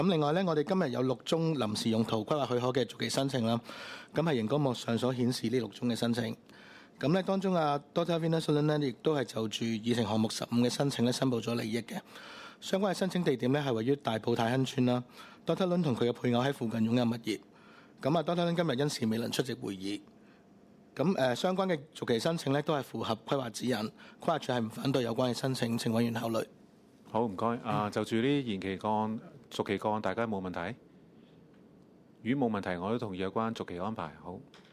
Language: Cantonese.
咁另外咧，我哋今日有6宗臨時用途規劃許可嘅續期申請啦。咁係熒光幕上所顯示呢6宗嘅申請。咁咧當中Dr. Vinson 咧亦都係就住議程項目15嘅申請咧申報咗利益嘅。相關嘅申請地點咧係位於大埔太亨村啦。Dr. Lun 同佢嘅配偶喺附近擁有物業。咁Dr. Lun 今日因事未能出席會議。咁相關嘅續期申請咧都係符合規劃指引，規劃署係唔反對有關嘅申請，請委員考慮。 好，唔該。就住呢延期個案、續期個案，大家冇問題？如果冇問題，我都同意有關續期安排。好。